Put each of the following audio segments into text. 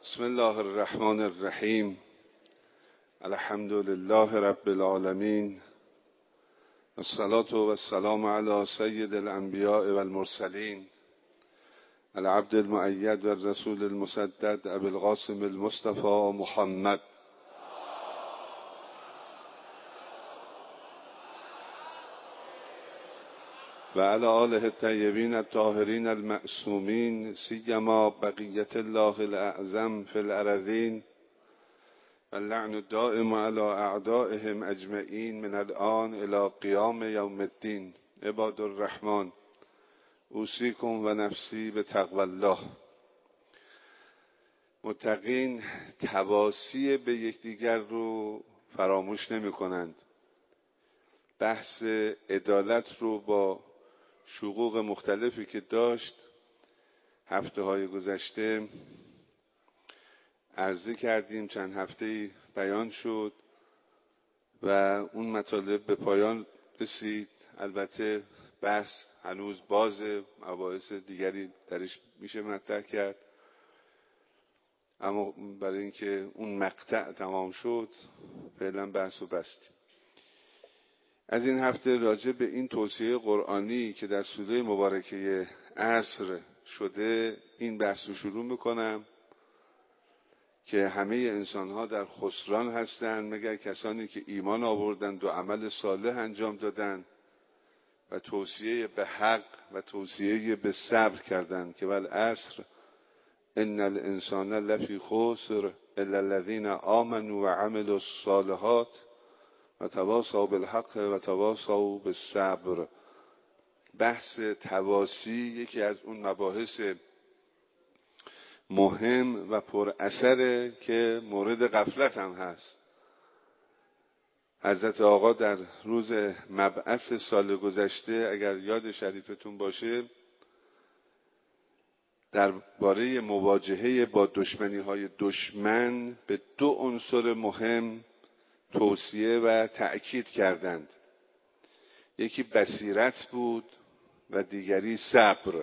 بسم الله الرحمن الرحیم. الحمد لله رب العالمین. الصلاة و السلام علی سید الانبیاء و المرسلین، العبد المؤید و الرسول المسدد ابی القاسم المصطفى محمد و علی آله الطیبین الطاهرین المعصومین، سیما بقیة الله الاعظم فی الارضین و اللعن الدائم علی اعدائهم اجمعین من الآن الی قیام یوم الدین. عباد الرحمن، اوصیکم و نفسی بتقوی الله. متقین تواصی به یکدیگر رو فراموش نمی کنند. بحث عدالت رو با شقوق مختلفی که داشت هفته های گذشته عرضه کردیم، چند هفته بیان شد و اون مطالب به پایان رسید. البته بحث هنوز بازه، مباحث دیگری درش میشه مطرح کرد، اما برای اینکه اون مقطع تمام شد فعلا بحث رو بستیم. از این هفته راجع به این توصیه قرآنی که در سوره مبارکه عصر شده این بحث رو شروع میکنم که همه انسانها در خسران هستند مگر کسانی که ایمان آوردند و عمل صالح انجام دادند و توصیه به حق و توصیه به صبر کردند که والعصر ان الانسان لفی خسر الا الذین آمنوا و عملوا الصالحات و تواصوا بالحق و تواصوا بالصبر. بحث تواصی یکی از اون مباحث مهم و پر اثره که مورد غفلت هم هست. حضرت آقا در روز مبعث سال گذشته اگر یاد شریفتون باشه درباره مواجهه با دشمنی‌های دشمن به دو عنصر مهم توصیه و تأکید کردند. یکی بصیرت بود و دیگری صبر،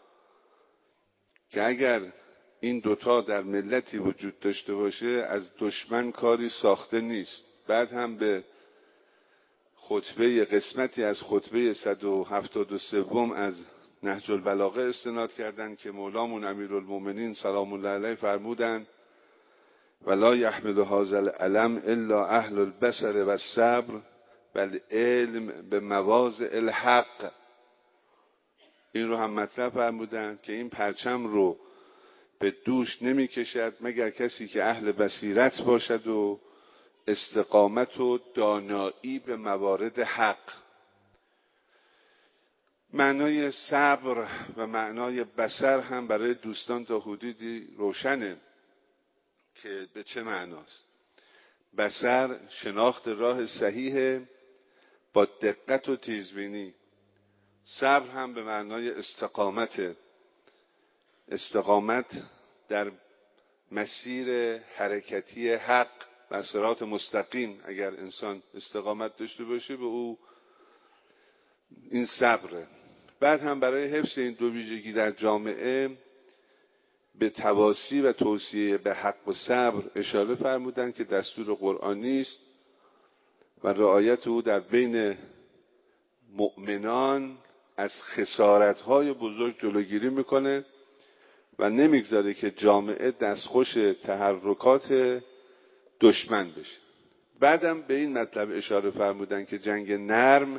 که اگر این دوتا در ملتی وجود داشته باشه از دشمن کاری ساخته نیست. بعد هم به خطبه قسمتی از خطبه 173 از نهج البلاغه استناد کردند که مولامون امیرالمومنین سلام الله علیه فرمودند ولا یحمل هذا العلم الا اهل البصر و الصبر بل علم به مواضع الحق. این رو هم مطرح فرمودند که این پرچم رو به دوش نمی کشد مگر کسی که اهل بصیرت باشد و استقامت و دانایی به موارد حق. معنای صبر و معنای بصر هم برای دوستان تا حدودی روشنه که به چه معناست. بصر شناخت راه صحیح با دقت و تیزبینی. صبر هم به معنای استقامت. استقامت در مسیر حرکتی حق بر صراط مستقیم. اگر انسان استقامت داشته باشه به او این صبره. بعد هم برای حفظ این دو ویژگی در جامعه به تواصی و توصیه به حق و صبر اشاره فرمودند که دستور قرآنی است و رعایت او در بین مؤمنان از خسارت‌های بزرگ جلوگیری میکنه و نمیگذاره که جامعه دستخوش تحرکات دشمن بشه. بعدم به این مطلب اشاره فرمودند که جنگ نرم،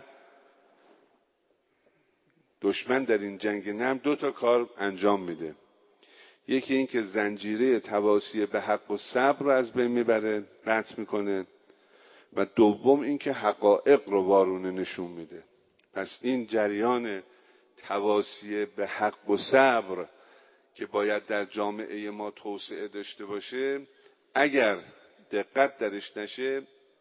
دشمن در این جنگ نرم دو تا کار انجام میده. یکی این که زنجیره تواصی به حق و صبر رو از بین میبره، قطع میکنه، و دوم این که حقایق رو وارونه نشون میده. پس این جریان تواصی به حق و صبر که باید در جامعه ما توسعه داشته باشه اگر دقت درش نشه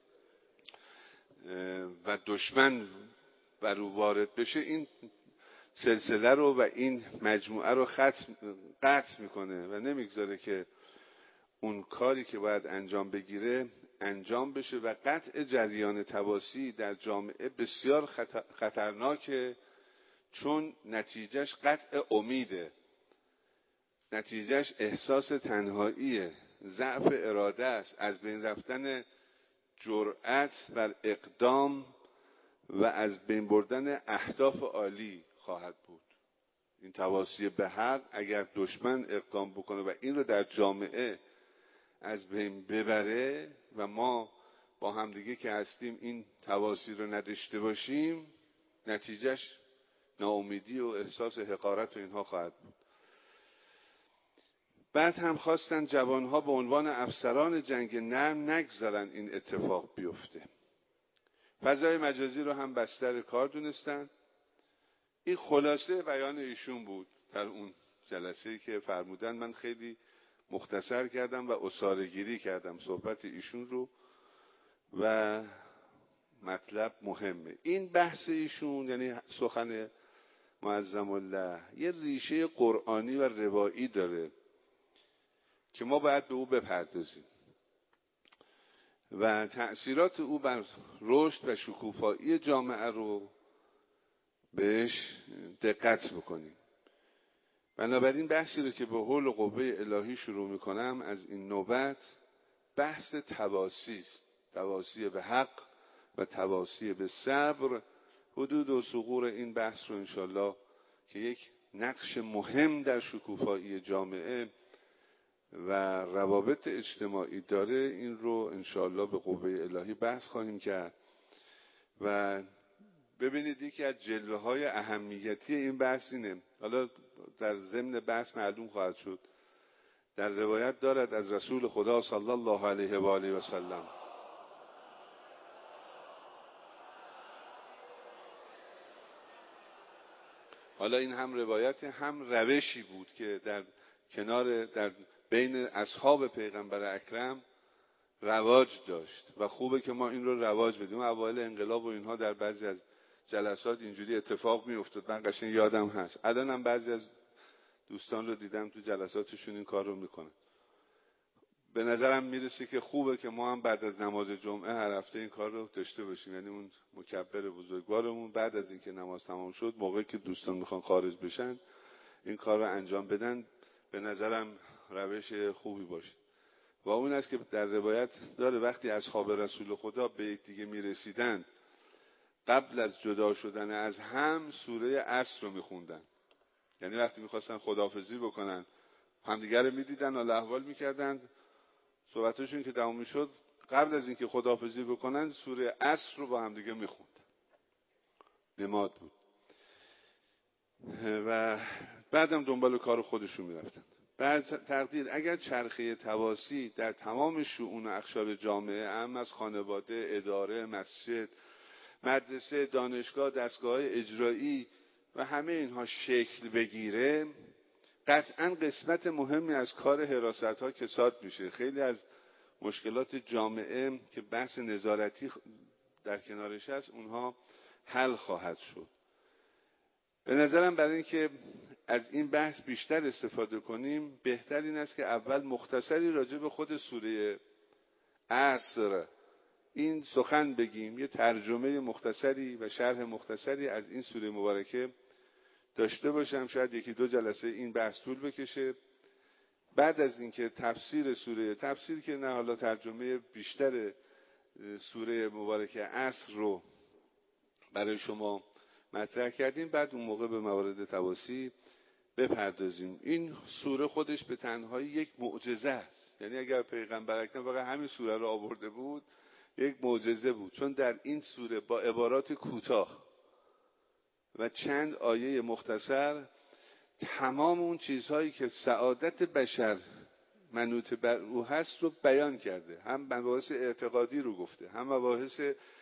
و دشمن بر او وارد بشه این سلسله رو و این مجموعه رو قطع میکنه و نمیگذاره که اون کاری که باید انجام بگیره انجام بشه و قطع جریان تواصی در جامعه بسیار خطرناکه، چون نتیجهش قطع امیده. نتیجهش احساس تنهاییه، ضعف اراده است، از بین رفتن جرأت بر اقدام و از بین بردن اهداف عالی خواهد بود. این تواصی به حق اگر دشمن اقدام بکنه و این رو در جامعه از بین ببره و ما با همدیگه که هستیم این تواصی رو نداشته باشیم، نتیجهش ناامیدی و احساس حقارت و اینها خواهد بود. بعد هم خواستن جوانها به عنوان افسران جنگ نرم نگذارن این اتفاق بیفته. فضای مجازی رو هم بستر کار دونستن. این خلاصه بیان ایشون بود در اون جلسه‌ای که فرمودن. من خیلی مختصر کردم و عصاره‌گیری کردم صحبت ایشون رو و مطلب مهمه. این بحث ایشون یعنی سخن معظم الله یه ریشه قرآنی و روایی داره که ما باید به او بپردازیم و تأثیرات او بر رشد و شکوفایی جامعه رو بهش دقت بکنیم. بنابراین بحثی رو که به حول و قوه الهی شروع میکنم از این نوبت بحث تواصی است، تواصی به حق و تواصی به صبر. حدود و ثغور این بحث رو انشالله که یک نقش مهم در شکوفایی جامعه و روابط اجتماعی داره، این رو انشالله به قوه الهی بحث خواهیم کرد. و ببینید یکی از جلوه های اهمیتی این بحث اینه، حالا در ضمن بحث معلوم خواهد شد، در روایت دارد از رسول خدا صلی الله علیه و آله و سلم حالا این هم روایت هم روشی بود که در بین اصحاب پیغمبر اکرم رواج داشت و خوبه که ما این رو رواج بدیم. اوایل انقلاب و اینها در بعضی از جلسات اینجوری اتفاق می افتاد، من قشنگ یادم هست. الان هم بعضی از دوستان رو دیدم تو جلساتشون این کار رو میکنن. به نظرم میرسه که خوبه که ما هم بعد از نماز جمعه هر هفته این کار رو داشته باشیم، یعنی اون مکبر بزرگوارمون بعد از اینکه نماز تمام شد، موقعی که دوستان میخوان خارج بشن این کار رو انجام بدن، به نظرم روش خوبی باشه. و اون است که در روایت داره وقتی اصحاب رسول خدا به یکدیگه میرسیدن قبل از جدا شدن از هم سوره عصر رو میخوندن. یعنی وقتی میخواستن خداحافظی بکنن همدیگه رو میدیدن و احوال میکردن، صحبتشون که تموم میشد قبل از اینکه خداحافظی بکنن سوره عصر رو با همدیگه میخوندن، نماد بود. و بعدم دنبال کار خودشون میرفتن. بر تقدیر اگر چرخه تواصی در تمام شؤون و اقشار جامعه، هم از خانواده، اداره، مسجد، مدرسه، دانشگاه، دستگاه اجرایی و همه اینها شکل بگیره، قطعا قسمت مهمی از کار حراست ها کساد میشه. خیلی از مشکلات جامعه که بحث نظارتی در کنارش هست اونها حل خواهد شد. به نظرم برای اینکه از این بحث بیشتر استفاده کنیم بهتر این است که اول مختصری راجع به خود سوره عصر این سخن بگیم، یه ترجمه مختصری و شرح مختصری از این سوره مبارکه داشته باشم. شاید یکی دو جلسه این بحث طول بکشه. بعد از اینکه تفسیر سوره، تفسیر که نه حالا ترجمه بیشتر سوره مبارکه عصر رو برای شما مطرح کردیم، بعد اون موقع به موارد تواصی بپردازیم. این سوره خودش به تنهایی یک معجزه است. یعنی اگر پیغمبر اکرم فقط همین سوره رو آورده بود یک معجزه بود، چون در این سوره با عبارات کوتاه و چند آیه مختصر تمام اون چیزهایی که سعادت بشر منوط بر او هست رو بیان کرده. هم مباحث اعتقادی رو گفته، هم مباحث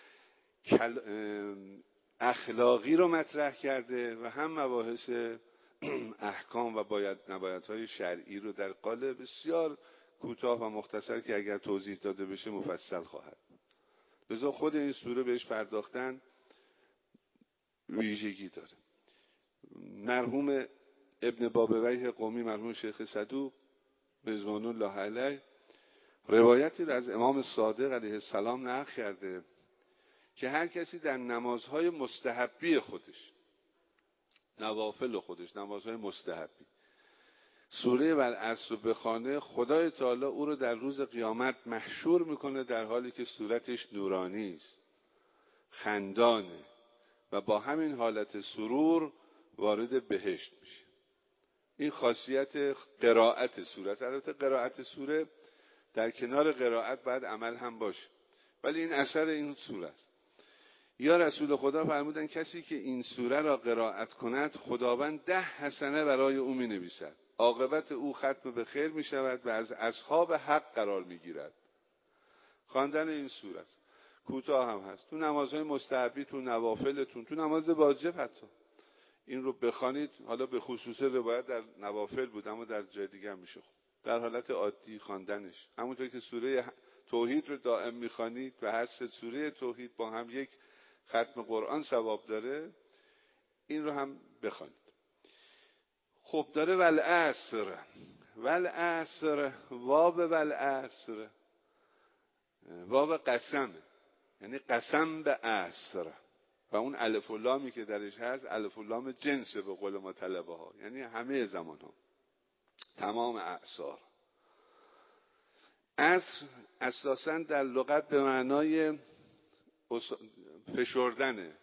اخلاقی رو مطرح کرده و هم مباحث احکام و باید نبایدهای شرعی رو در قالب بسیار کوتاه و مختصر که اگر توضیح داده بشه مفصل خواهد. لذا خود این سوره بهش پرداختن ویژگی داره. مرحوم ابن بابویه قمی، مرحوم شیخ صدوق رضوان الله علیه، روایتی رو از امام صادق علیه السلام نقل کرده که هر کسی در نمازهای مستحبی خودش، نوافل خودش، نمازهای مستحبی، سوره والعصر رو بخوانه، خدای تعالی او رو در روز قیامت محشور میکنه در حالی که صورتش نورانی است، خندانه و با همین حالت سرور وارد بهشت میشه. این خاصیت قرائت سوره است. البته قرائت سوره در کنار قرائت باید عمل هم باشه، ولی این اثر این سوره است. یا رسول خدا فرمودن کسی که این سوره را قرائت کند خداوند 10 حسنه برای او می نویسد، عاقبت او ختم به خیر می شود و از اصحاب حق قرار می گیرد. خواندن این سوره است. کوتاه هم هست، تو نمازهای مستحبی، تو نوافلتون، تو نماز واجب حتی این رو بخوانید. حالا به خصوص روایت در نوافل بود، اما در جای دیگه هم میشه در حالت عادی خواندنش. همونطور که سوره توحید رو دائم میخوانید و هر 3 سوره توحید با هم یک ختم قرآن ثواب داره، این رو هم بخوانید. خب داره والعصر، والعصر، واو والعصر واو قسمه، یعنی قسم به عصر، و اون الف و لامی که درش هست الف و لام جنسه به قول ما طلبه ها، یعنی همه زمان ها، تمام اعصار. عصر اساساً در لغت به معنای فشردنه.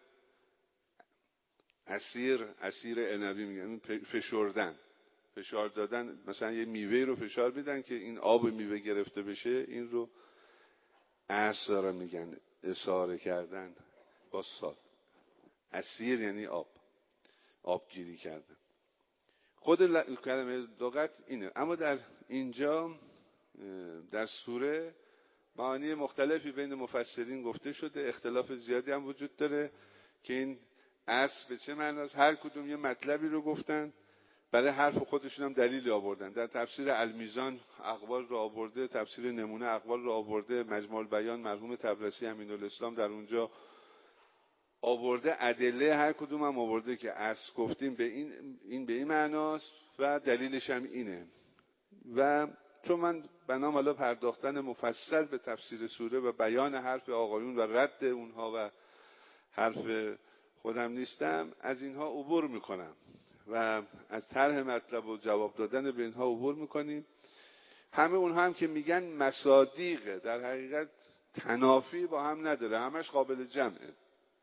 اسیر عنبی میگن، فشردن، فشار دادن. مثلا یه میوه رو فشار میدن که این آب میوه گرفته بشه، این رو عصر میگن، اساره کردن با صاد. اسیر یعنی آبگیری کردن. خود کلمه لغت اینه، اما در اینجا در سوره معانی مختلفی بین مفسرین گفته شده، اختلاف زیادی هم وجود داره که این عصر به چه معناست. هر کدوم یه مطلبی رو گفتن، برای حرف خودشون هم دلیل آوردن. در تفسیر المیزان اقوال رو آورده، تفسیر نمونه اقوال رو آورده، مجموع البیان مرحوم طبرسی امین‌الاسلام در اونجا آورده، ادله هر کدوم هم آورده که عصر گفتیم به این به این معناست و دلیلش هم اینه. و چون من بنام حالا پرداختن مفصل به تفسیر سوره و بیان حرف آقایون و رد اونها و حرف خودم نیستم، از اینها عبور میکنم و از طرح مطلب و جواب دادن به اینها عبور میکنیم. همه اونها هم که میگن مصادیقه، در حقیقت تنافی با هم نداره، همش قابل جمعه.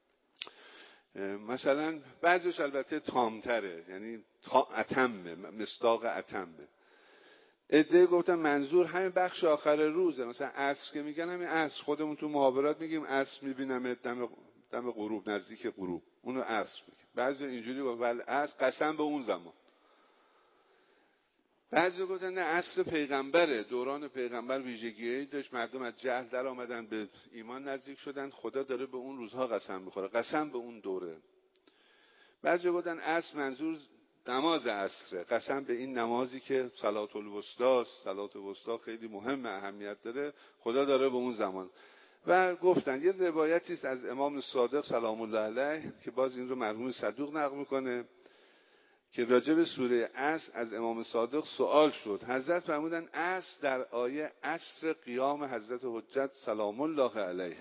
مثلا بعضیش البته تامتره، یعنی اتمه، مصداق اتمه. عده گفتن منظور همین بخش آخر روزه، مثلا عصر که میگن همین عصر، خودمون تو محاورات میگیم عصر میبینم دم غروب، نزدیک غروب، اونو عصر میگیم. بعضی اینجوری ولی عصر قسم به اون زمان. بعضی گفتن نه، عصر پیغمبره، دوران پیغمبر ویژگیایی داشت، مردم از جهل در آمدن به ایمان نزدیک شدن، خدا داره به اون روزها قسم میخوره، قسم به اون دوره. بعضی گفتن عصر منظور نماز عصره، قسم به این نمازی که صلات الوسطی است، صلات الوسطی خیلی مهم، اهمیت داره، خدا داره به اون زمان. و گفتن یه روایتی است از امام صادق سلام الله علیه که باز این رو مرحوم صدوق نقل میکنه که راجع به سوره عصر از امام صادق سوال شد. حضرت فرمودن عصر در آیه عصر قیام حضرت حجت سلام الله علیه.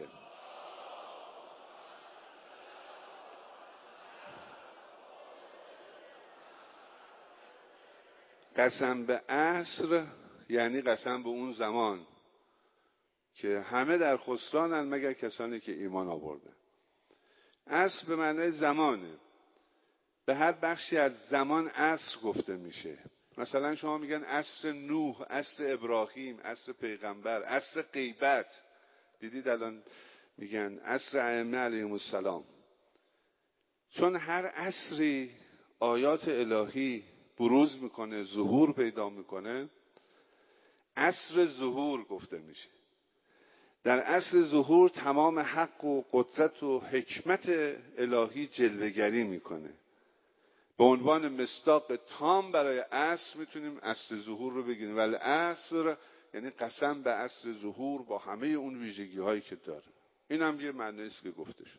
قسم به عصر یعنی قسم به اون زمان که همه در خسرانن مگر کسانی که ایمان آوردن. عصر به معنای زمانه، به هر بخشی از زمان عصر گفته میشه. مثلا شما میگن عصر نوح، عصر ابراهیم، عصر پیغمبر، عصر غیبت. دیدید الان میگن عصر ائمه علیهم السلام. چون هر عصری آیات الهی بروز میکنه، ظهور پیدا میکنه، عصر ظهور گفته میشه. در عصر ظهور تمام حق و قدرت و حکمت الهی جلوه‌گری میکنه. به عنوان مصداق تام برای عصر میتونیم عصر ظهور رو بگیریم، ولی عصر یعنی قسم به عصر ظهور با همه اون ویژگی هایی که داره. این هم یه معنی است که گفته شد.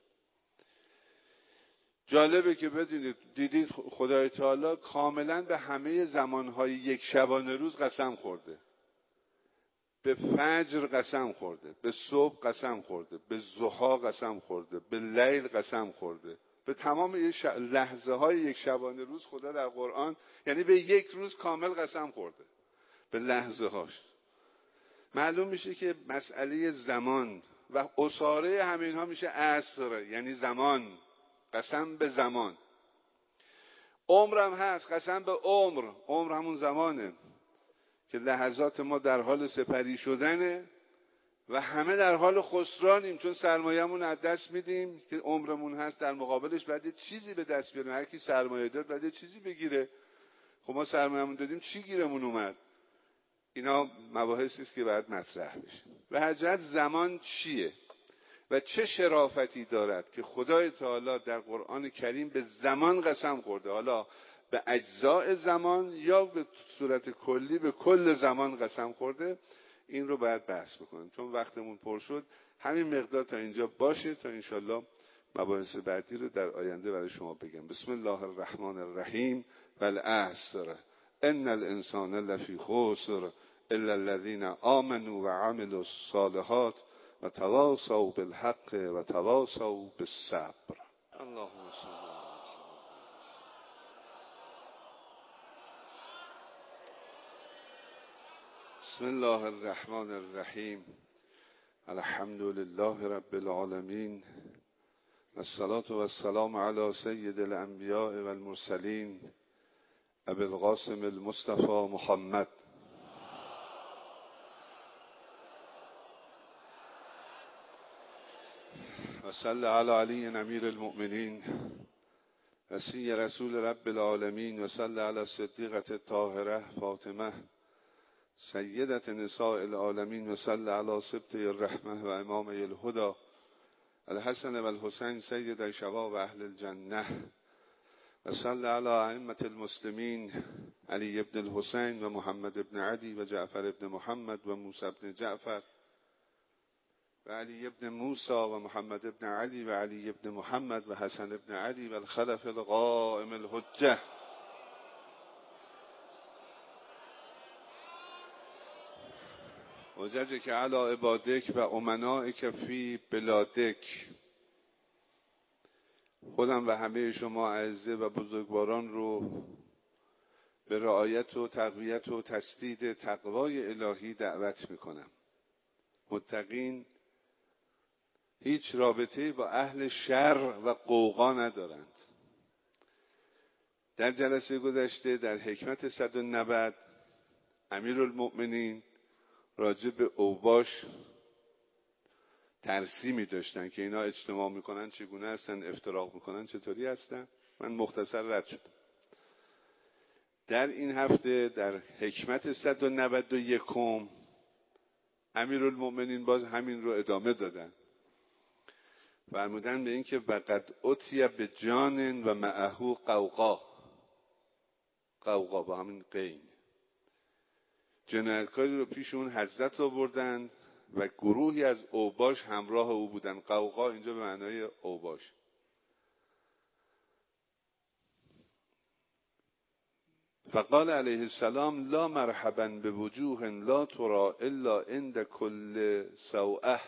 جالبه که بدونید، دیدید خدای تعالی کاملا به همه زمانهای یک شبانه روز قسم خورده. به فجر قسم خورده، به صبح قسم خورده، به ضحی قسم خورده، به لیل قسم خورده، به تمام لحظه های یک شبانه روز خدا در قرآن، یعنی به یک روز کامل قسم خورده، به لحظه هاش. معلوم میشه که مسئله زمان و اساره همین ها میشه عصر، یعنی زمان، قسم به زمان. عمرم هست، قسم به عمر. عمر همون زمانه که لحظات ما در حال سپری شدنه و همه در حال خسرانیم، چون سرمایه‌مون از دست میدیم که عمرمون هست. در مقابلش باید یه چیزی به دست بیاریم. هر کی سرمایه داد باید یه چیزی بگیره. خب ما سرمایه‌مون دادیم، چی گیرمون اومد؟ اینا مباحثی است که باید مطرح بشه. به هر جهت زمان چیه و چه شرافتی دارد که خدای تعالی در قرآن کریم به زمان قسم خورده، حالا به اجزاء زمان یا به صورت کلی به کل زمان قسم خورده. این رو باید بحث بکنیم چون وقتمون پر شد. همین مقدار تا اینجا باشه تا انشالله مباحث بعدی رو در آینده برای شما بگم. بسم الله الرحمن الرحیم. والعصر ان الانسان لفی خسر الا الذین آمنوا وعملوا الصالحات وتواصوا بالحق وتواصوا بالصبر. اللهم صل علی بسم الله الرحمن الرحیم. الحمد لله رب العالمین والصلاة والسلام علی سید الانبیاء والمرسلین ابی القاسم المصطفى محمد و صلی علی علی امیر المؤمنین وصی رسول رب العالمین و صلی علی الصدیقة الطاهرة فاطمه سیدة نساء العالمین و صلی علی سبطه الرحمه و امام الهدى الحسن و الحسین سید شباب اهل الجنه و صلی علی ائمة المسلمین علی ابن الحسین و محمد ابن علی و جعفر ابن محمد و موسی ابن جعفر و علی ابن موسی و محمد ابن علی و علی ابن محمد و حسن ابن علی و الخلف القائم الحجه وجزک علی عبادک و امنائک فی بلادک. خودم و همه شما اعزه و بزرگواران رو به رعایت و تقویت و تسدید تقوای الهی دعوت میکنم. متقین هیچ رابطه‌ای با اهل شر و قوقا ندارند. در جلسه گذشته در حکمت 190 امیرالمؤمنین راجع به اوباش ترسیمی داشتن که اینا اجتماع میکنن چگونه هستن، افتراق میکنن چطوری هستن. من مختصر رد شدم. در این هفته در حکمت 191 امیرالمؤمنین باز همین رو ادامه دادن. فرمودن به این که وقد اتیه به جان و معه قوقا. قوقا با همین قین. جنایتکاری رو پیش اون حضرت آوردند و گروهی از اوباش همراه او بودند. قوقا اینجا به معنای اوباش. فقال علیه السلام لا مرحبا بوجوه لا ترى الا عند كل سوءه.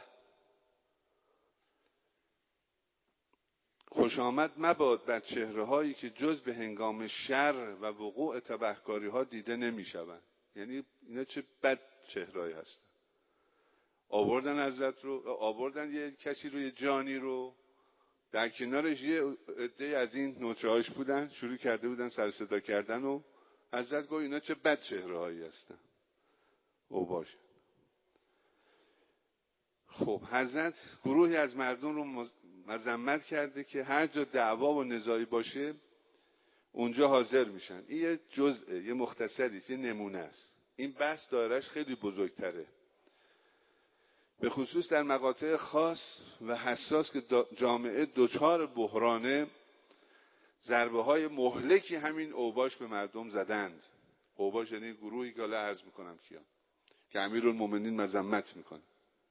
خوش آمد مباد بر چهره هایی که جز به هنگام شر و وقوع تبهکاری ها دیده نمی شوند. یعنی اینا چه بد چهرهایی هستن. آوردن حضرت رو، آوردن یه کسی رو، یه جانی رو، در کنارش یه عده از این نوچه‌هاش بودن، شروع کرده بودن سر صدا کردن و حضرت گفت اینا چه بد چهرهایی هستن. او باشه. خب حضرت گروهی از مردم رو مذمت کرده که هر جا دعوا و نزاعی باشه اونجا حاضر میشن. این یه جزءه، یه مختصری است، یه نمونه است. این بحث دایره‌اش خیلی بزرگتره. به خصوص در مقاطع خاص و حساس که جامعه دچار بحرانه، ضربه های مهلکی همین اوباش به مردم زدند. اوباش یعنی گروهی که حالا عرض میکنم کیا که امیرالمؤمنین مذمت میکنه.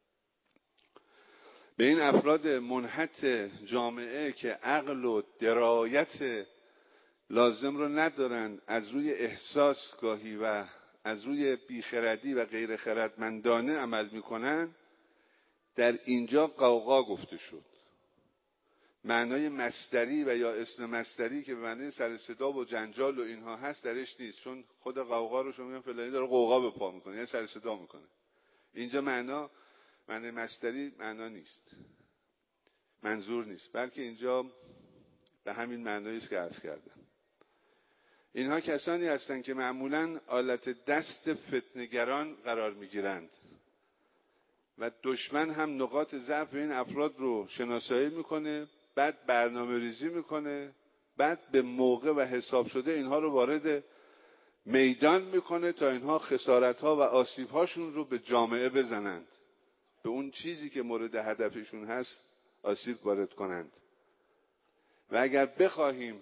به این افراد منحط جامعه که عقل و درایت لازم رو ندارن، از روی احساس گاهی و از روی بیخردی و غیر خردمندانه عمل میکنن، در اینجا قوقا گفته شد. معنای مصدری و یا اسم مصدری که به معنی سر صدا و جنجال و اینها هست درش نیست، چون خود قوقا رو شما میگن فلانی داره قوقا به پا میکنه، یعنی سر صدا میکنه. اینجا معنی مصدری معنا نیست، منظور نیست، بلکه اینجا به همین معنایی است که عرض کردم. اینها کسانی هستند که معمولاً آلت دست فتنه‌گران قرار میگیرند و دشمن هم نقاط ضعف این افراد رو شناسایی میکنه، بعد برنامه ریزی میکنه، بعد به موقع و حساب شده اینها رو وارد میدان میکنه تا اینها خسارت‌ها و آسیب‌هاشون رو به جامعه بزنند، به اون چیزی که مورد هدفشون هست آسیب وارد کنند. و اگر بخواهیم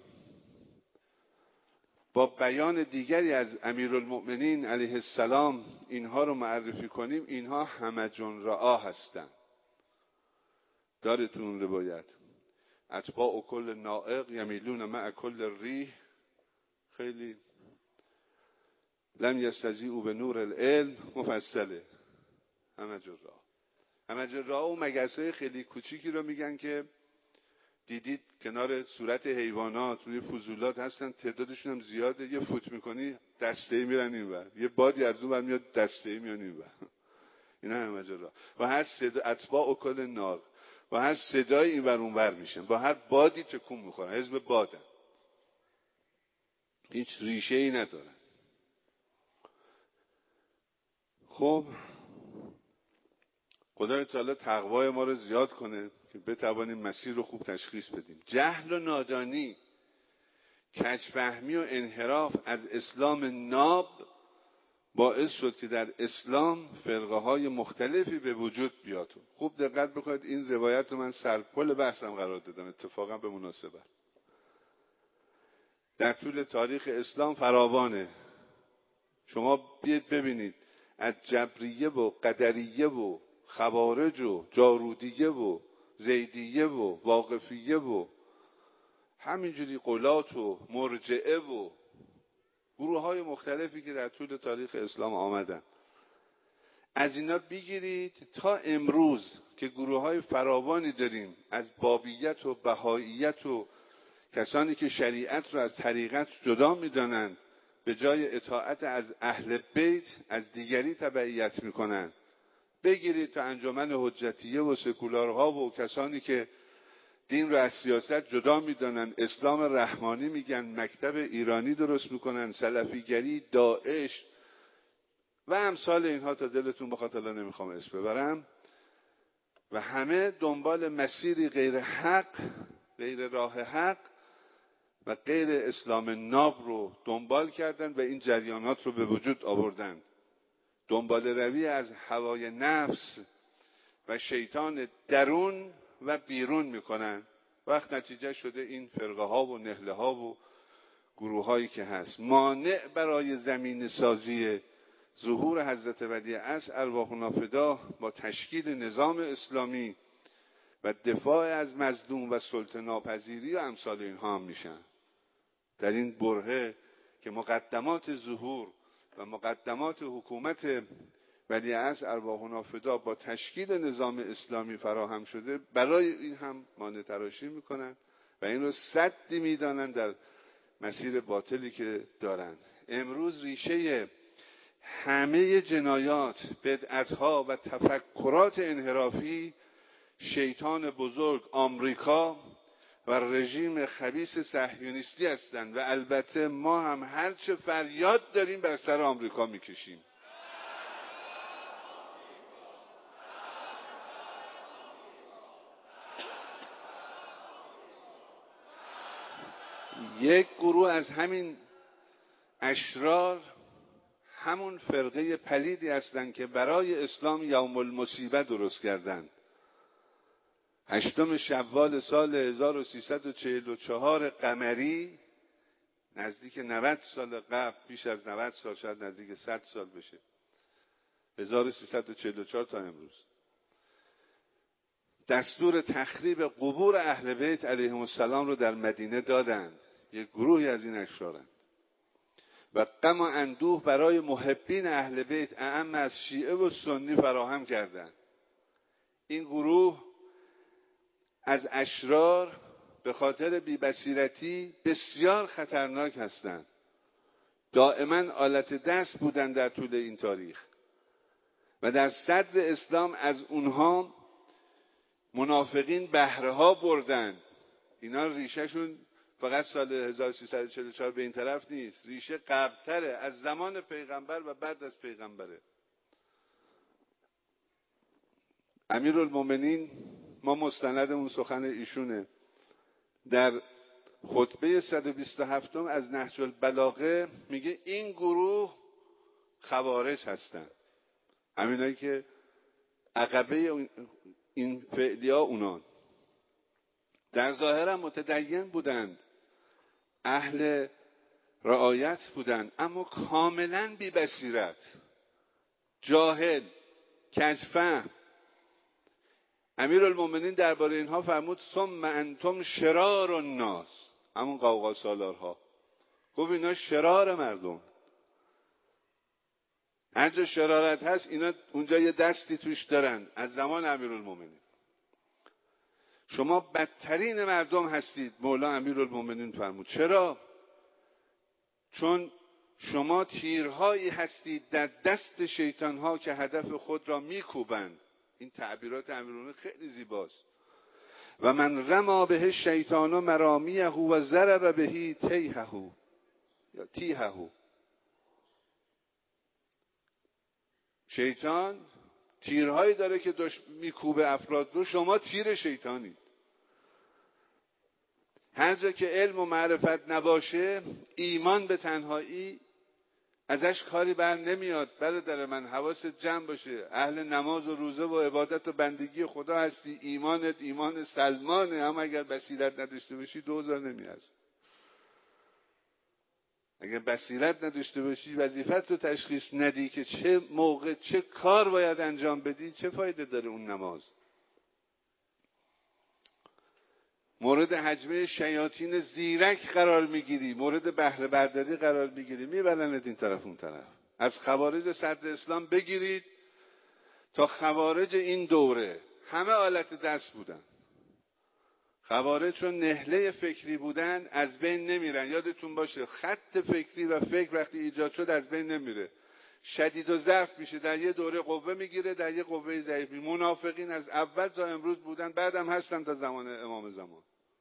با بیان دیگری از امیرالمؤمنین علیه السلام اینها رو معرفی کنیم، اینها همجون رعا هستند. دارتون روایت اتباع کل نائق یمیلون مع کل ریح، خیلی لم یستضیئوا به نور العلم مفصله. همجون رعا، همجون رعا اون مگس‌های خیلی کوچیکی رو میگن که دیدید کنار صورت حیوانات روی فضولات هستن، تعدادشون هم زیاده، یه فوت میکنی دسته‌ای میرن اینور، یه بادی از اون ور میاد دسته‌ای میان اینور. اینا همجون رعا. و هر صدا اتباع کل ناق، و هر صدای اینور اونور میشن، با هر بادی تکون میخورن، حزب بادن، هیچ ریشه‌ای ندارن. خب خدای تعالی تقوای ما رو زیاد کنه که بتوانیم مسیر رو خوب تشخیص بدیم. جهل و نادانی، کج‌فهمی و انحراف از اسلام ناب باعث شد که در اسلام فرقه های مختلفی به وجود بیاد. خوب دقت بکنید، این روایت رو من سرپل بحثم قرار دادم اتفاقا به مناسبت. در طول تاریخ اسلام فراوانه. شما بیاید ببینید از جبریه و قدریه و خوارج و جارودیه و زیدیه و واقفیه و همینجوری غلات و مرجعه و گروه های مختلفی که در طول تاریخ اسلام آمدن، از اینا بگیرید تا امروز که گروه های فراوانی داریم، از بابیت و بهاییت و کسانی که شریعت رو از طریقت جدا میدانند، به جای اطاعت از اهل بیت از دیگری تبعیت میکنند. بگیرید تا انجمن حجتیه و سکولارها و کسانی که دین رو از سیاست جدا میدانن، اسلام رحمانی میگن، مکتب ایرانی درست میکنن، سلفیگری، داعش و امثال اینها تا دلتون بخواد، الان نمیخوام اسم ببرم، و همه دنبال مسیری غیر حق، غیر راه حق و غیر اسلام ناب رو دنبال کردن و این جریانات رو به وجود آوردن. دنبال روی از هوای نفس و شیطان درون و بیرون میکنن. وقت نتیجه شده این فرقه ها و نهله ها و گروه هایی که هست، مانع برای زمین سازی ظهور حضرت ولی عصر ارواحنا فدا با تشکیل نظام اسلامی و دفاع از مظلوم و سلطه ناپذیری و امثال اینها هم میشن. در این برهه که مقدمات ظهور و مقدمات حکومت ولی عصر ارواحنا فدا با تشکیل نظام اسلامی فراهم شده، برای این هم مانع تراشی میکنن و این رو سدی میدانن در مسیر باطلی که دارند. امروز ریشه همه جنایات، بدعتها و تفکرات انحرافی شیطان بزرگ آمریکا و رژیم خبیث صهیونیستی هستند و البته ما هم هرچه فریاد داریم بر سر آمریکا میکشیم. یک گروه از همین اشرار همون فرقه پلیدی هستند که برای اسلام یوم المصیبه درست کردند. 8 شوال سال 1344 قمری، نزدیک 90 سال قبل، بیش از 90 سال، شاید نزدیک 100 سال بشه، 1344 تا امروز، دستور تخریب قبور اهل بیت علیهم السلام رو در مدینه دادند. یک گروهی از این اشرارند و غم و اندوه برای محبین اهل بیت اعم از شیعه و سنی فراهم کردند. این گروه از اشرار به خاطر بی‌بصیرتی بسیار خطرناک هستند. دائما آلت دست بودن در طول این تاریخ و در صدر اسلام از اونها منافقین بهره ها بردند. اینا ریشهشون فقط سال 1344 به این طرف نیست، ریشه قبل‌تره، از زمان پیغمبر و بعد از پیغمبره. امیرالمومنین، ما مستندمون سخن ایشونه، در خطبه 127 از نهج البلاغه میگه این گروه خوارج هستن، همینایی که عقبه این فعلیا اونان. در ظاهر هم متدین بودند، اهل رعایت بودند، اما کاملا بی بصیرت، جاهل، کجفهم. امیرالمومنین درباره اینها فرمود ثم انتم شرار الناس، همون قوقا سالارها، گفت اینا شرار مردم. هر جا شرارت هست اینا اونجا یه دستی توش دارن. از زمان امیرالمومنین شما بدترین مردم هستید. مولا امیرالمومنین فرمود چرا؟ چون شما تیرهایی هستید در دست شیطانها که هدف خود را میکوبند. این تعبیرات امیرالمومنین خیلی زیباست. و من رما به شیطان مرامیه و ضرب به تیهه یا تیهه. شیطان تیرهایی داره که میکوبه افراد رو، شما تیر شیطانید. هر جا که علم و معرفت نباشه، ایمان به تنهایی ازش کاری بر نمیاد. برادر من حواست جمع باشه، اهل نماز و روزه و عبادت و بندگی خدا هستی، ایمانت ایمان سلمانه، هم اگر بصیرت نداشته باشی 2000 نمیارزه. اگر بصیرت نداشته باشی، وظیفت رو تشخیص ندی که چه موقع چه کار باید انجام بدی، چه فایده داره اون نماز؟ مورد حجمه شیاطین زیرک قرار میگیری، مورد بهره برداری قرار میگیری، میبرند این طرف اون طرف. از خوارج صدر اسلام بگیرید تا خوارج این دوره، همه آلت دست بودن. خوارج چون نهله فکری بودن از بین نمیرن. یادتون باشه خط فکری و فکر وقتی ایجاد شد از بین نمیره، شدید و ضعف میشه، در یه دوره قوه میگیره، در یه قوه ضعیف. منافقین از اول تا امروز بودن، بعدم هستن تا زمان امام زمان.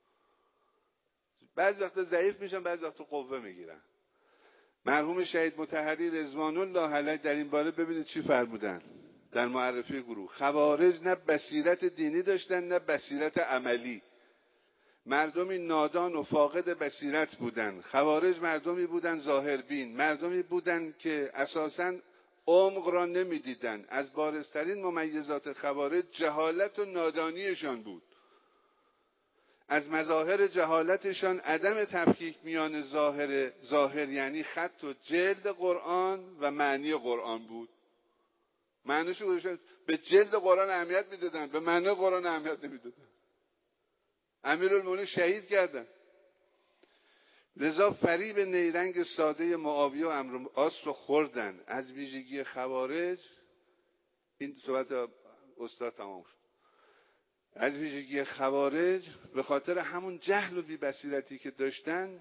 بعضی وقتا ضعیف میشن، بعضی وقتا قوه میگیرن. مرحوم شهید مطهری رضوان الله علیه در این باره ببینید چی فرمودن در معرفی گروه. خوارج نه بصیرت دینی داشتن نه بصیرت عملی، مردمی نادان و فاقد بصیرت بودن. خوارج مردمی بودن ظاهربین، مردمی بودن که اساساً عمق را نمیدیدن. از بارزترین ممیزات خوارج جهالت و نادانیشان بود. از مظاهر جهالتشان عدم تفکیک میان ظاهر یعنی خط و جلد قرآن و معنی قرآن بود. معنیش رو به جلد قرآن اهمیت میدادن، به معنی قرآن اهمیت نمیدادن. امیرالمومنین شهید کردن. لذا فریب نیرنگ ساده معاویه و عمرو العاص رو خوردن. از ویژگی خوارج، این صحبت استاد تمام شد، از ویژگی خوارج به خاطر همون جهل و بی‌بصیرتی که داشتن،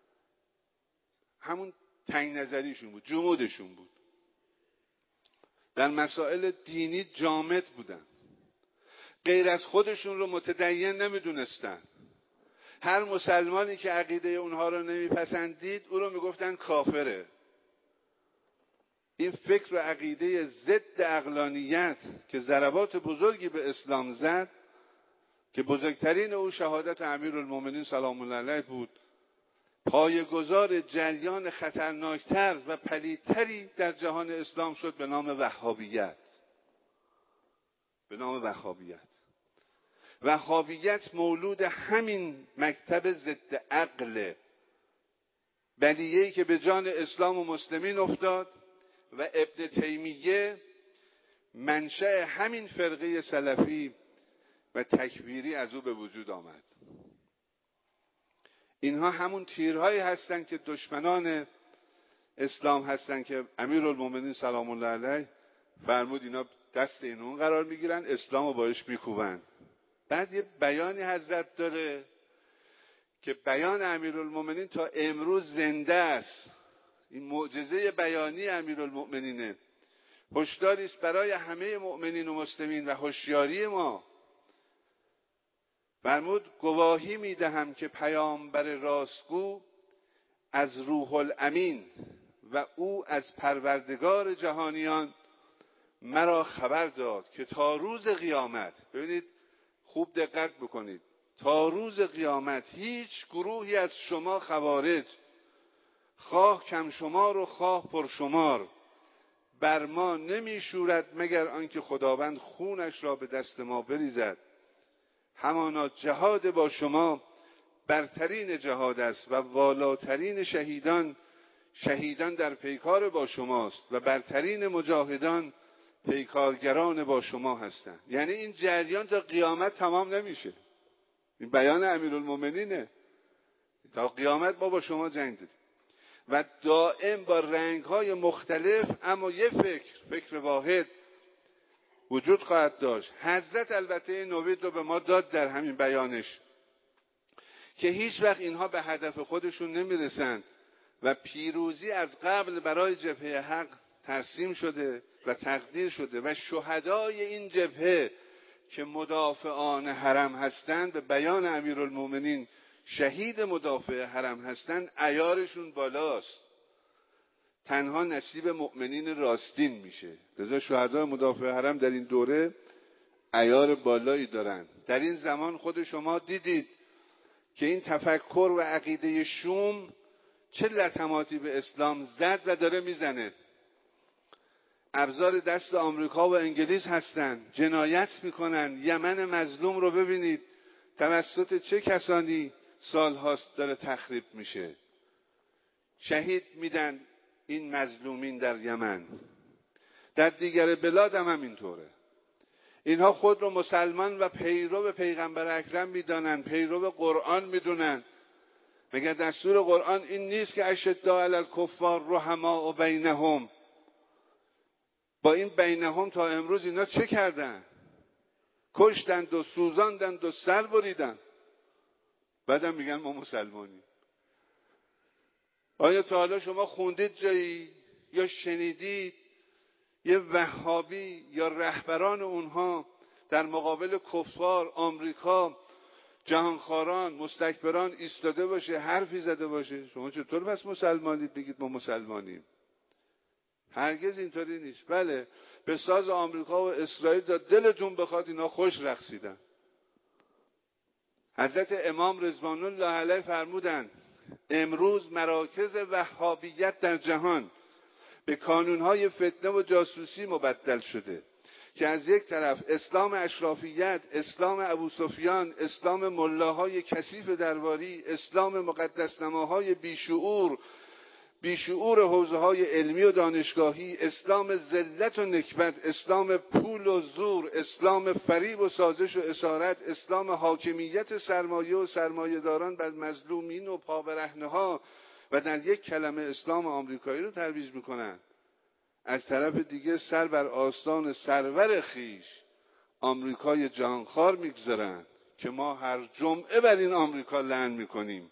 همون تنگ نظریشون بود، جمودشون بود. در مسائل دینی جامد بودن، غیر از خودشون رو متدین نمیدونستن. هر مسلمانی که عقیده اونها رو نمیپسندید او رو میگفتن کافره. این فکر و عقیده ضد عقلانیت که ضربات بزرگی به اسلام زد، که بزرگترین او شهادت امیرالمومنین سلام الله علیه بود، پایه‌گذار جریان خطرناکتر و پلیدتری در جهان اسلام شد به نام وهابیت. به نام وهابیت. وهابیت مولود همین مکتب ضد عقل، بلیه‌ای که به جان اسلام و مسلمین افتاد و ابن تیمیه منشأ همین فرقه سلفی و تکفیری از او به وجود آمد. اینها همون تیرهایی هستند که دشمنان اسلام هستند که امیرالمومنین سلام الله علیه فرمود اینا دست اینون قرار میگیرن، اسلام رو باش میکوبن. بعد یه بیانی حضرت داره که بیان امیرالمومنین تا امروز زنده است. این معجزه بیانی امیرالمومنینه. هشداری است برای همه مؤمنین و مسلمین و هوشیاری ما. فرمود گواهی میدهم که پیامبر راستگو از روح الامین و او از پروردگار جهانیان مرا خبر داد که تا روز قیامت، ببینید خوب دقت بکنید، تا روز قیامت هیچ گروهی از شما خوارج، خواه کم شمار و خواه پرشمار، بر ما نمی شورد مگر آنکه خداوند خونش را به دست ما بریزد. همانا جهاد با شما برترین جهاد است و والاترین شهیدان در پیکار با شماست و برترین مجاهدان پیکارگران با شما هستند. یعنی این جریان تا قیامت تمام نمیشه. این بیان امیرالمومنینه. تا قیامت ما با شما جنگ داریم و دائم با رنگ‌های مختلف، اما یه فکر واحد وجود خواهد داشت. حضرت البته نوید رو به ما داد در همین بیانش که هیچ وقت اینها به هدف خودشون نمیرسن و پیروزی از قبل برای جبهه حق ترسیم شده و تقدیر شده و شهدای این جبهه که مدافعان حرم هستند، به بیان امیرالمومنین شهید مدافع حرم هستند، عیارشون بالاست. تنها نصیب مؤمنین راستین میشه. لذا شهدای مدافع حرم در این دوره عیار بالایی دارن. در این زمان خود شما دیدید که این تفکر و عقیده شوم چه لطماتی به اسلام زد و داره میزنه. ابزار دست آمریکا و انگلیس هستن، جنایت میکنن. یمن مظلوم رو ببینید توسط چه کسانی سالهاست داره تخریب میشه. شهید میدن این مظلومین در یمن. در دیگر بلاد هم اینطوره. اینها خود رو مسلمان و پیرو پیغمبر اکرم میدانن، پیرو قرآن میدونن. مگر دستور قرآن این نیست که اشداء علی الکفار رحماء بینهم؟ با این بینهم تا امروز اینا چه کردن؟ کشتند و سوزاندند و سر بریدند. بعدم میگن ما مسلمانیم. آیا تا حالا شما خوندید جایی یا شنیدید یه وهابی یا رهبران اونها در مقابل کفار، آمریکا، جهانخواران، مستکبران ایستاده باشه، حرفی زده باشه؟ شما چطور پس مسلمانید بگید ما مسلمانیم؟ هرگز اینطوری نیست. بله، به ساز آمریکا و اسرائیل تا دلتون بخواد اینا خوش رقصیدن. حضرت امام رضوان الله علیه فرمودند امروز مراکز وهابیت در جهان به کانونهای فتنه و جاسوسی مبدل شده که از یک طرف اسلام اشرافیت، اسلام ابوسفیان، اسلام ملاهای کثیف درباری، اسلام مقدسنماهای بیشعور حوزه‌های علمی و دانشگاهی، اسلام ذلت و نکبت، اسلام پول و زور، اسلام فریب و سازش و اسارت، اسلام حاکمیت سرمایه و سرمایه‌داران بر مظلومین و پابرهنه‌ها و در یک کلمه اسلام آمریکایی رو ترویج میکنن. از طرف دیگه سر بر آستان سرور خیش آمریکای جهانخوار میگذارن که ما هر جمعه بر این آمریکا لعن میکنیم.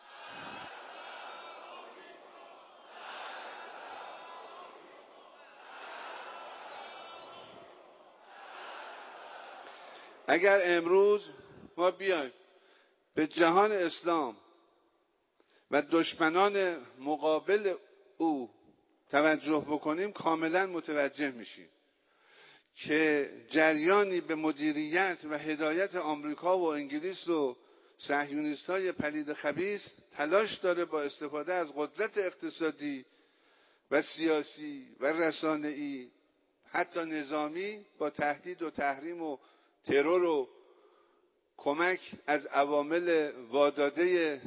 اگر امروز ما بیایم به جهان اسلام و دشمنان مقابل او توجه بکنیم، کاملا متوجه میشیم که جریانی به مدیریت و هدایت آمریکا و انگلیس و صهیونیست‌های پلید خبیث تلاش داره با استفاده از قدرت اقتصادی و سیاسی و رسانه‌ای حتی نظامی با تهدید و تحریم و ترور و کمک از عوامل واداده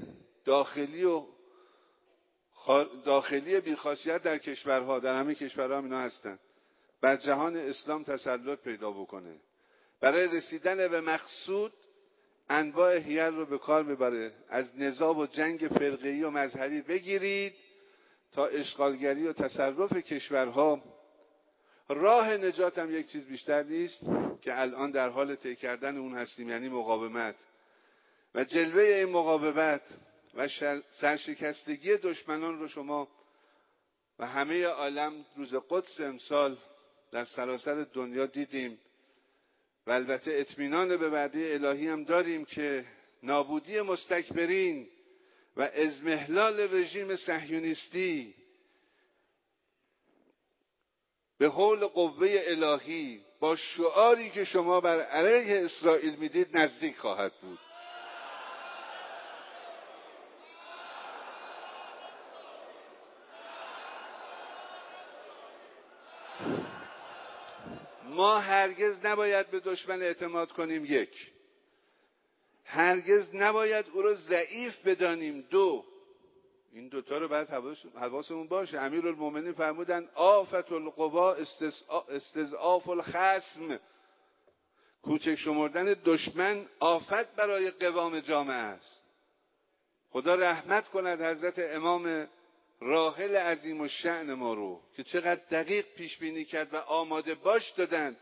داخلی بیخاصیت در کشورها، در همه کشورها هم اینا هستن، بر جهان اسلام تسلط پیدا بکنه. برای رسیدن به مقصود انواع حیل رو به کار میبره. از نزاع و جنگ فرقه‌ای و مذهبی بگیرید تا اشغالگری و تصرف کشورها. راه نجات هم یک چیز بیشتر نیست که الان در حال طی کردن اون هستیم، یعنی مقاومت. و جلوه این مقاومت و سرشکستگی دشمنان رو شما و همه عالم روز قدس امسال در سراسر دنیا دیدیم و البته اطمینان به وعده الهی هم داریم که نابودی مستکبرین و اضمحلال رژیم صهیونیستی به حول قوه الهی با شعاری که شما بر علیه اسرائیل میدید نزدیک خواهد بود. ما هرگز نباید به دشمن اعتماد کنیم. یک، هرگز نباید او را ضعیف بدانیم. دو، این دوتا رو باید حواسمون باشه. امیرالمومنین فرمودن آفت القوا استضعاف الخصم، کوچک شمردن دشمن آفت برای قوام جامعه است. خدا رحمت کند حضرت امام راحل عظیم الشأن ما رو که چقدر دقیق پیش بینی کرد و آماده باش دادن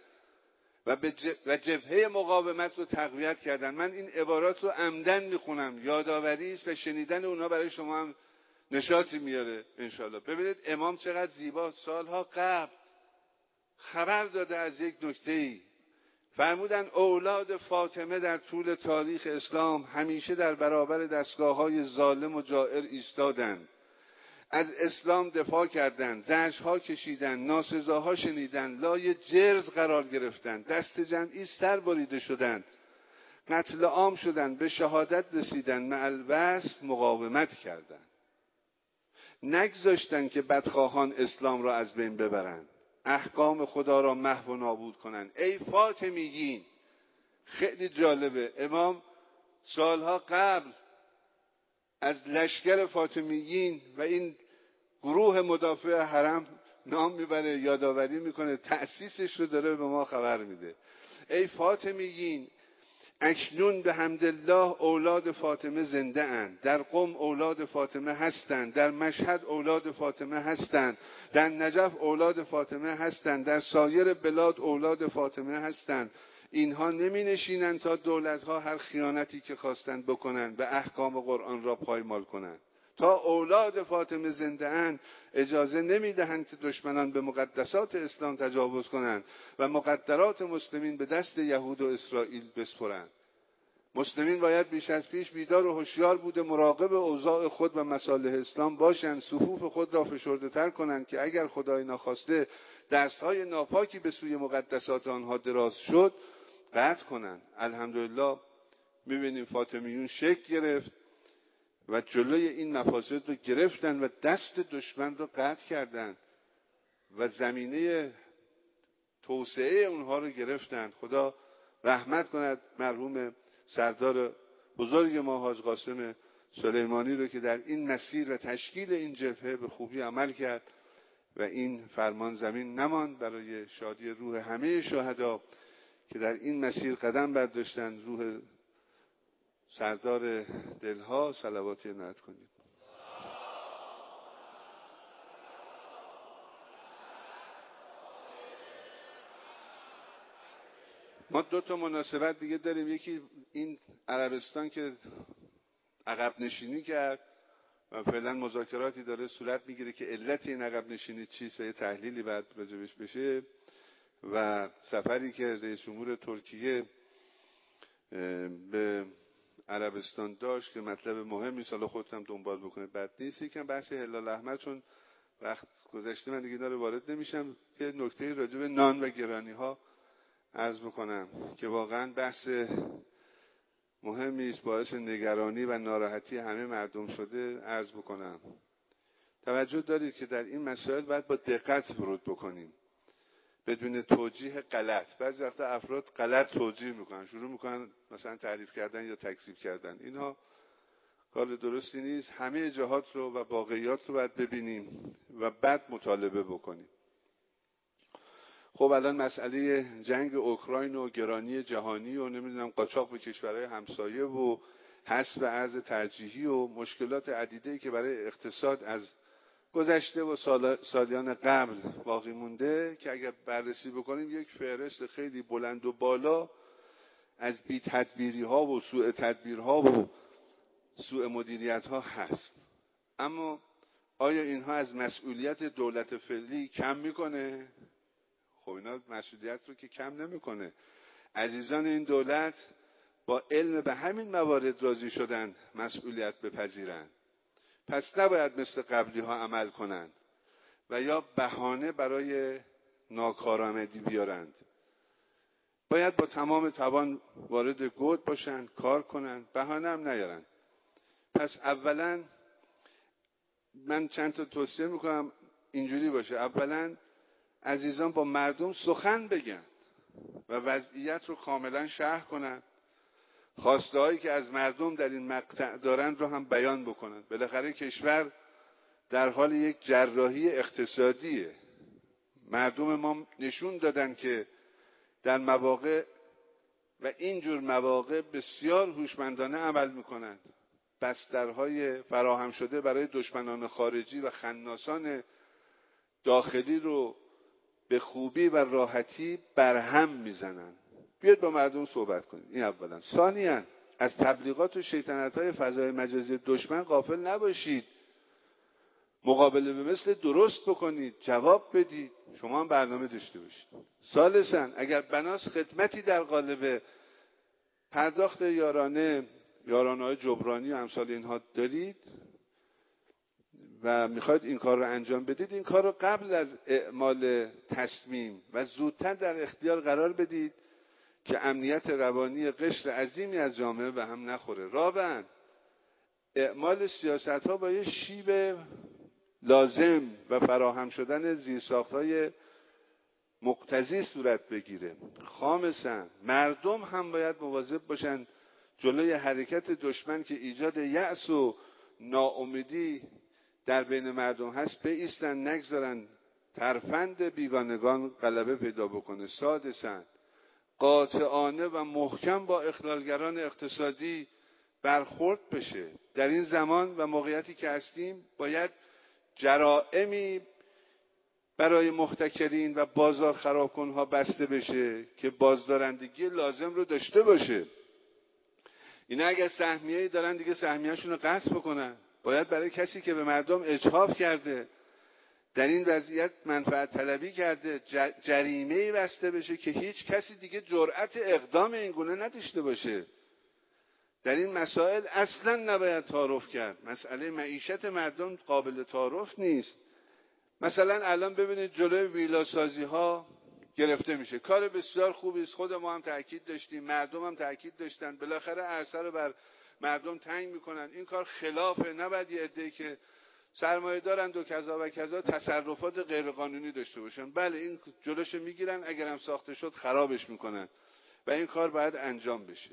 و جبهه مقاومت رو تقویت کردن. من این عبارات رو عمدن میخونم، یادآوری است و شنیدن اونها برای شما هم نشاطی میاره انشالله. ببینید امام چقدر زیبا سالها قبل خبر داده از یک نکته‌ای. فرمودن اولاد فاطمه در طول تاریخ اسلام همیشه در برابر دستگاه‌های ظالم و جائر ایستادند، از اسلام دفاع کردند، زجرها کشیدند، ناسزاها شنیدند، لای جرز قرار گرفتند، دست جمعی سر بریده شدند، قتل عام شدند، به شهادت رسیدند، مع الوصف مقاومت کردند، نگذاشتند که بدخواهان اسلام را از بین ببرند، احکام خدا را محو و نابود کنند. ای فاطمیین، خیلی جالبه، امام سالها قبل از لشکر فاطمیین و این گروه مدافع حرم نام میبره، یادآوری میکنه، تأسیسش رو داره به ما خبر میده. ای فاطمیین، اکنون به حمدالله اولاد فاطمه زنده اند، در قم اولاد فاطمه هستند، در مشهد اولاد فاطمه هستند، در نجف اولاد فاطمه هستند، در سایر بلاد اولاد فاطمه هستند. اینها نمی نشینند تا دولتها هر خیانتی که خواستند بکنند و احکام قرآن را پایمال کنند. تا اولاد فاطمه زنده اند اجازه نمی دهند که دشمنان به مقدسات اسلام تجاوز کنند و مقدرات مسلمین به دست یهود و اسرائیل بسپرند. مسلمین باید بیش از پیش بیدار و هوشیار بوده مراقب اوضاع خود و مصالح اسلام باشند، صفوف خود را فشرده تر کنند که اگر خدای ناخواسته دستهای ناپاکی به سوی مقدسات آنها دراز شد قطع کنند. الحمدلله میبینیم فاطمیون شکل گرفت و جلوی این مفاسد رو گرفتن و دست دشمن رو قطع کردند و زمینه توسعه اونها رو گرفتن. خدا رحمت کند مرحوم سردار بزرگ ما حاج قاسم سلیمانی رو که در این مسیر و تشکیل این جبهه به خوبی عمل کرد و این فرمان زمین نماند برای شادی روح همه شهدا که در این مسیر قدم برداشتند. روح سردار دلها صلوات عنایت کنید. ما دو تا مناسبت دیگه داریم. یکی این عربستان که عقب نشینی کرد و فعلا مذاکراتی داره صورت میگیره که علت این عقب نشینی چیست و یه تحلیلی بعد راجبش بشه، و سفری که رئیس جمهور ترکیه به عربستان داشت که مطلب مهمی سال خودتم دنبال بکنید بد نیست. یکم بحث هلال احمر، چون وقت گذشته من دیگه داره وارد نمیشم، که نکته راجب نان و گرانی ها عرض بکنم که واقعا بحث مهمی است، باعث نگرانی و ناراحتی همه مردم شده. عرض بکنم توجه دارید که در این مسائل باید با دقت ورود بکنیم بدون توجیه غلط. بعضی وقتا افراد غلط توجیه میکنن، شروع میکنن مثلا تعریف کردن یا تکذیب کردن. اینها کار درستی نیست. همه جهات رو و واقعیات رو باید ببینیم و بعد مطالبه بکنیم. خب الان مسئله جنگ اوکراین و گرانی جهانی و نمیدونم قاچاق به کشورهای همسایه و حذف ارز ترجیحی و مشکلات عدیده‌ای که برای اقتصاد از گذشته و سالیان قبل باقی مونده که اگر بررسی بکنیم یک فهرست خیلی بلند و بالا از بی تدبیری ها و سوء تدبیرها و سوء مدیریت ها هست. اما آیا اینها از مسئولیت دولت فعلی کم میکنه؟ خب اینا مسئولیت رو که کم نمیکنه. عزیزان این دولت با علم به همین موارد راضی شدن مسئولیت بپذیرند. پس نباید مثل قبلی ها عمل کنند و یا بهانه برای ناکارآمدی بیارند. باید با تمام توان وارد گود باشند، کار کنند، بهانه هم نیارند. پس اولا من چند تا توصیه میکنم اینجوری باشه. اولا عزیزان با مردم سخن بگن و وضعیت رو کاملا شرح کنند. خواسته هایی که از مردم در این مقطع دارند رو هم بیان بکنند. بالاخره کشور در حال یک جراحی اقتصادیه. مردم ما نشون دادن که در مواقع و اینجور مواقع بسیار هوشمندانه عمل میکنند. بسترهای فراهم شده برای دشمنان خارجی و خناسان داخلی رو به خوبی و راحتی برهم میزنند. بیاید با مردم صحبت کنید. این اولا. ثانیاً از تبلیغات و شیطنت‌های فضای مجازی دشمن غافل نباشید. مقابله به مثل درست بکنید، جواب بدید، شما هم برنامه داشته باشید. ثالثاً اگر بناس خدمتی در قالب پرداخت یارانه‌های جبرانی و امثال اینها دارید و میخواید این کار رو انجام بدید، این کار رو قبل از اعمال تصمیم و زودتر در اختیار قرار بدید که امنیت روانی قشر عظیمی از جامعه به هم نخوره. رابعاً اعمال سیاست‌ها با یه شیب لازم و فراهم شدن زیرساخت‌های مقتضی صورت بگیره. خامساً مردم هم باید مواظب باشن جلوی حرکت دشمن که ایجاد یأس و ناامیدی در بین مردم هست بایستن، نگذارن ترفند بیگانگان غلبه پیدا بکنه. سادساً قاطعانه و محکم با اخلالگران اقتصادی برخورد بشه. در این زمان و موقعیتی که هستیم باید جرائمی برای محتکرین و بازار خرابکنها بسته بشه که بازدارندگی لازم رو داشته باشه. اینا اگر سهمیه‌ای دارن دیگه سهمیه‌شون رو غصب بکنن. باید برای کسی که به مردم اجحاف کرده، در این وضعیت منفعت طلبی کرده، جریمه‌ای بسته بشه که هیچ کسی دیگه جرأت اقدام این گونه نداشته باشه. در این مسائل اصلا نباید تعارف کرد. مسئله معیشت مردم قابل تعارف نیست. مثلا الان ببینید جلوی ویلاسازی ها گرفته میشه. کار بسیار خوبی است. خود ما هم تاکید داشتیم، مردم هم تاکید داشتن. بالاخره عرصه رو بر مردم تنگ میکنن. این کار خلافه. نباید یه عده‌ای که سرمایه دارند و کذا و کذا تصرفات غیرقانونی داشته باشن. بله این جلوش میگیرن، اگرم ساخته شد خرابش میکنن و این کار باید انجام بشه.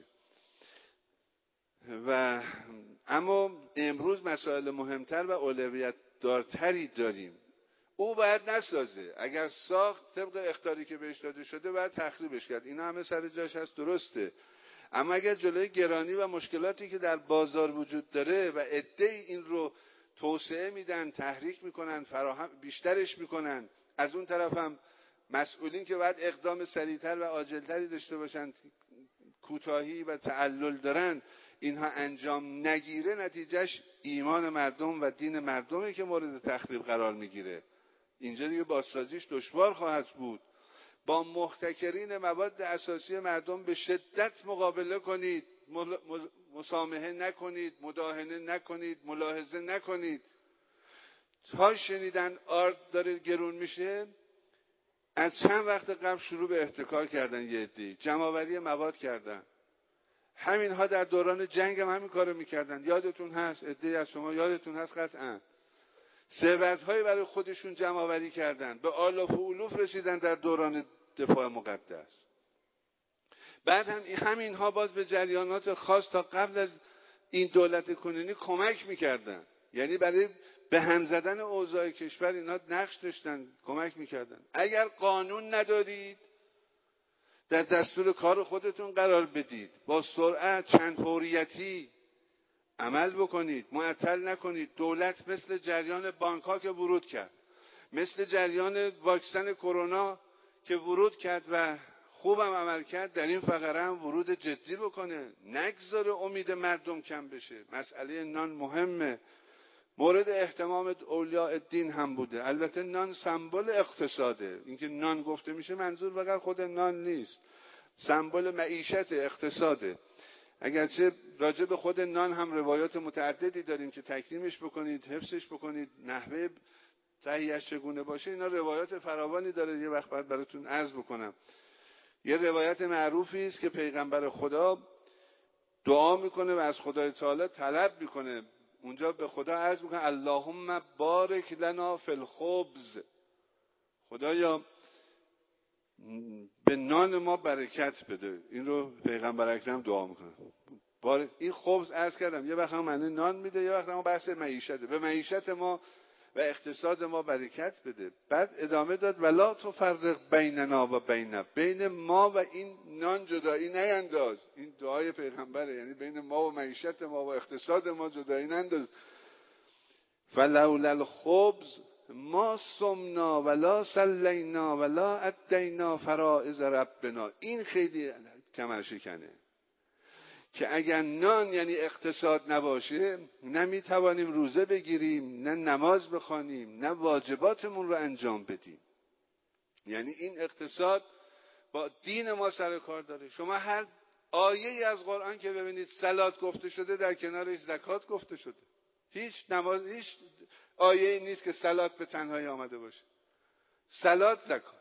و اما امروز مسائل مهمتر و اولویت دارتری داریم. او باید نسازه. اگر ساخت طبق اخطاری که بهش داده شده باید تخریبش کرد. اینا همه سر جاش هست، درسته. اما اگر جلوی گرانی و مشکلاتی که در بازار وجود داره و عده‌ای این رو توسعه میدن، تحریک میکنن، فراهم بیشترش میکنن، از اون طرف هم مسئولین که باید اقدام سریعتر و عاجلتری داشته باشن، کوتاهی و تعلل دارن، اینها انجام نگیره، نتیجهش ایمان مردم و دین مردمه که مورد تخریب قرار میگیره. اینجا دیگه بازسازیش دشوار خواهد بود. با محتکرین مواد اساسی مردم به شدت مقابله کنید، مسامحه نکنید، مداهنه نکنید، ملاحظه نکنید. تا شنیدن آرد داره گرون میشه، از چند وقت قبل شروع به احتکار کردن، یه عده‌ای جمع‌آوری مواد کردن. همینها در دوران جنگ هم همین کارو میکردن. یادتون هست، عده‌ای از شما یادتون هست قطعا. ثروت‌هایی برای خودشون جمع‌آوری کردن، به آلاف و علوف رسیدن در دوران دفاع مقدس. بعد هم همینها باز به جریانات خاص تا قبل از این دولت کنونی کمک میکردن. یعنی برای به هم زدن اوضاع کشور اینا نقش داشتن، کمک میکردن. اگر قانون ندارید در دستور کار خودتون قرار بدید، با سرعت چند فوریتی عمل بکنید، معطل نکنید. دولت مثل جریان بانک‌ها که ورود کرد، مثل جریان واکسن کرونا که ورود کرد و خوبم عمل کرد در این فقره هم ورود جدی بکنه، نگذاره امید مردم کم بشه. مسئله نان مهمه، مورد اهتمام اولیاء الدین هم بوده. البته نان سمبل اقتصاده، اینکه نان گفته میشه منظور فقط خود نان نیست، سمبل معیشت اقتصاده. اگرچه راجع به خود نان هم روایات متعددی داریم که تکریمش بکنید، حفظش بکنید، نحوه تهیه‌اش چگونه باشه، اینا روایات فراوانی داره، یه وقت بعد براتون عرض بکنم. یه روایت معروفی است که پیغمبر خدا دعا میکنه و از خدای تعالی طلب میکنه، اونجا به خدا عرض میکنه اللهم بارک لنا فی الخبز، خدایا به نان ما برکت بده. این رو پیغمبر اکرم دعا میکنه. این خبز عرض کردم یه وقت هم معنی نان میده، یه وقت هم بحث معیشته، به معیشت ما و اقتصاد ما برکت بده. بعد ادامه داد ولا تفرق بیننا و بین ما و این نان جدایی نینداز. این دعای پیغمبره، یعنی بین ما و معیشت ما و اقتصاد ما جدایی ننداز. فلولا الخبز ما صمنا ولا صلینا ولا ادینا فرائض ربنا. این خیلی کمرشکنه که اگر نان یعنی اقتصاد نباشه نمیتوانیم روزه بگیریم، نه نماز بخوانیم، نه واجباتمون رو انجام بدیم. یعنی این اقتصاد با دین ما سر کار داره. شما هر آیه‌ای از قرآن که ببینید صلات گفته شده در کنارش زکات گفته شده. هیچ آیه‌ای نیست که صلات به تنهایی آمده باشه. صلات، زکات.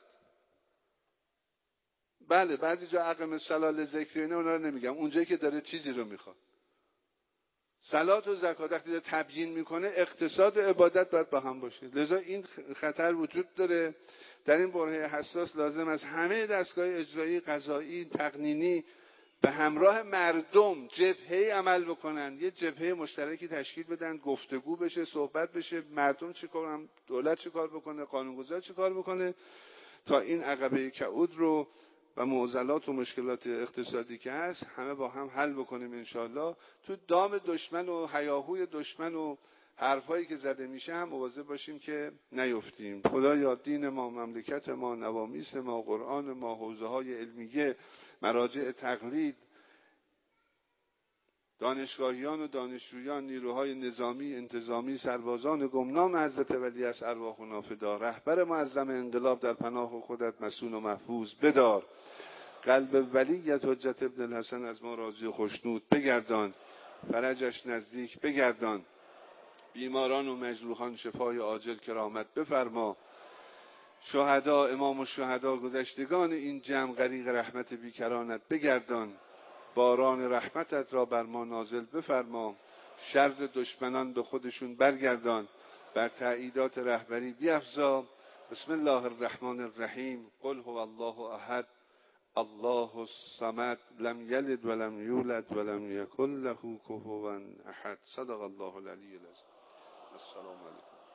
بله بعضی جا اقم الصلاة لذکر اینا اونا رو نمیگم، اونجایی که داره چیزی رو میخواد. صلات و زکات وقتی داره تبیین میکنه اقتصاد و عبادت باید با هم باشه. لذا این خطر وجود داره. در این برهه حساس لازم است همه دستگاه اجرایی، قضایی، تقنینی به همراه مردم جبهه‌ای عمل بکنن، یه جبهه مشترکی تشکیل بدن، گفتگو بشه، صحبت بشه، مردم چیکار کنن، دولت چیکار بکنه، قانونگذار چیکار بکنه تا این عقبه کعود رو و معضلات و مشکلات اقتصادی که هست همه با هم حل بکنیم انشالله. تو دام دشمن و هیاهوی دشمن و حرفایی که زده میشه هم مواظب باشیم که نیفتیم. خدایا دین ما، مملکت ما، نوامیس ما، قرآن ما، حوزه های علمیه، مراجع تقلید، دانشگاهیان و دانشجویان، نیروهای نظامی، انتظامی، سربازان گمنام حضرت ولی از ارواحنا فدا، رهبر معظم انقلاب در پناه خودت مسون و محفوظ بدار. قلب ولیت حجت ابن الحسن از ما راضی و خوشنود بگردان، فرجش نزدیک بگردان، بیماران و مجروحان شفای عاجل کرامت بفرما. شهدا، امام الشهدا، گذشتگان این جمع غریق رحمت بیکرانت بگردان. باران رحمتت را بر ما نازل بفرما. شر دشمنان به خودشون برگردان، بر تأییدات رهبری بیفزا. بسم الله الرحمن الرحیم. قل هو الله احد الله الصمد لم یلد ولم یولد ولم یکن له کفوا احد. صدق الله العلی العظیم. السلام علیکم.